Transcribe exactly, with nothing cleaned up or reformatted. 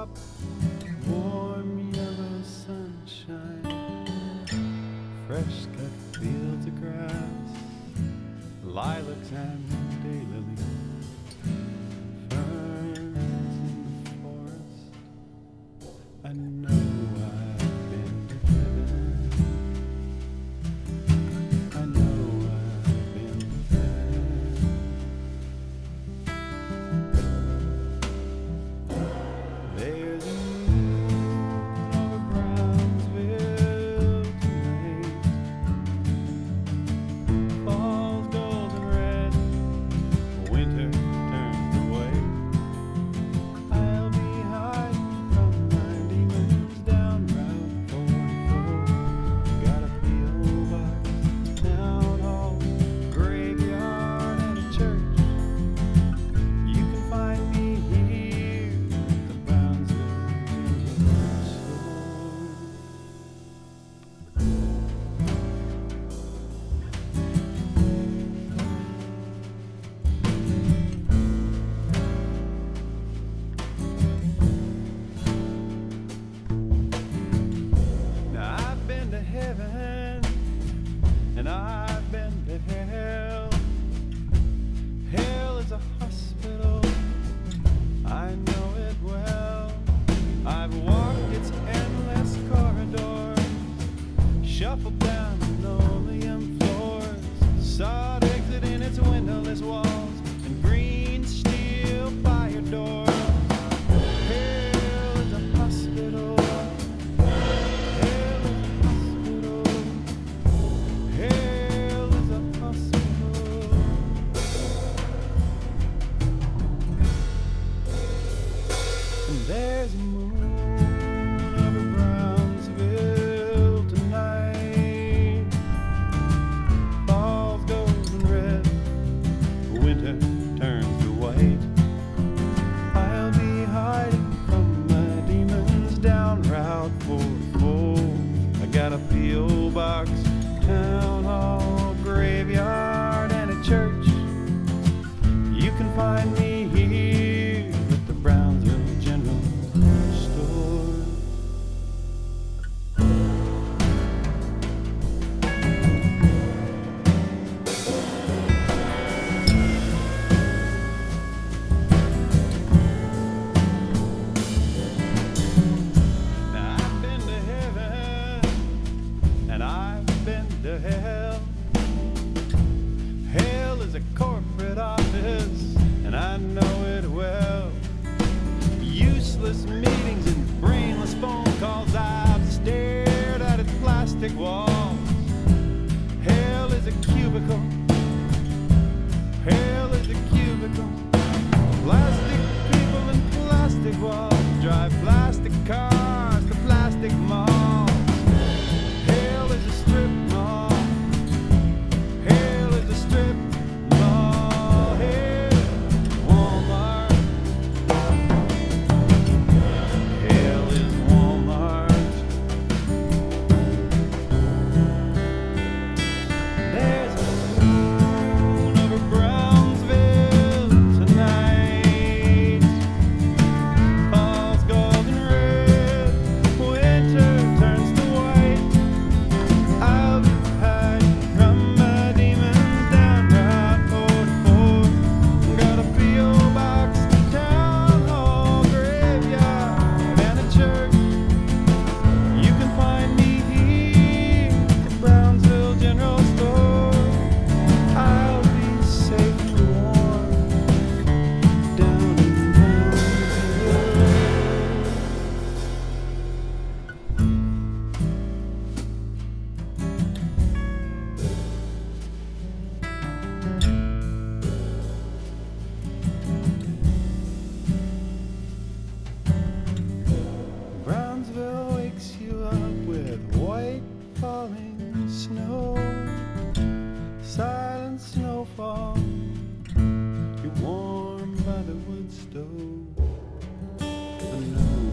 up, warm yellow sunshine, fresh cut fields of grass, lilacs and daylilies, ferns in the forest. I know I've been to heaven. I know I've been to heaven. There's a moon over Brownsville tonight. Fall's golden red, winter turns to white. I'll be hiding from my demons down Route forty-four. Got a P O box, town hall, graveyard, and a church. You can find me here at the Brownsville General Store. Now I've been to heaven and I've been to hell. Hell is a hospital, I know it well. I've walked its endless corridors, shuffled down linoleum floors, saw it exit in its windowless walls and green steel fire doors. Hell is a hospital. Hell is a hospital. Hell is a hospital. And there's a moon over Brownsville tonight. Fall's golden red, winter turns to white. I'll be hiding from my demons down Route forty-four. I got a P O box, town hall, graveyard, and a church. You can find me here at the Brownsville General Store. Now I've been to heaven and I've been to hell. Hell is a corporate office and I know it well. Useless meetings and brainless phone calls, I've stared at its plastic walls. Hell is a cubicle. Hell is a cubicle. Plastic people and plastic walls, drive plastic cars to plastic malls. Hell is a strip mall. Hell is a strip mall. Hell, Walmart. Hell is Walmart. There's a moon over Brownsville tonight. Fall's golden red, winter turns to white. I'll be hiding from my demons down Route forty-four. Got a P O box, town hall, graveyard, and a church. You can find me here at the Brownsville General Store. I'll be safe and warm down in Brownsville. Brownsville wakes you up with white falling snow, silent snowfall. You're warm by the wood stove. I know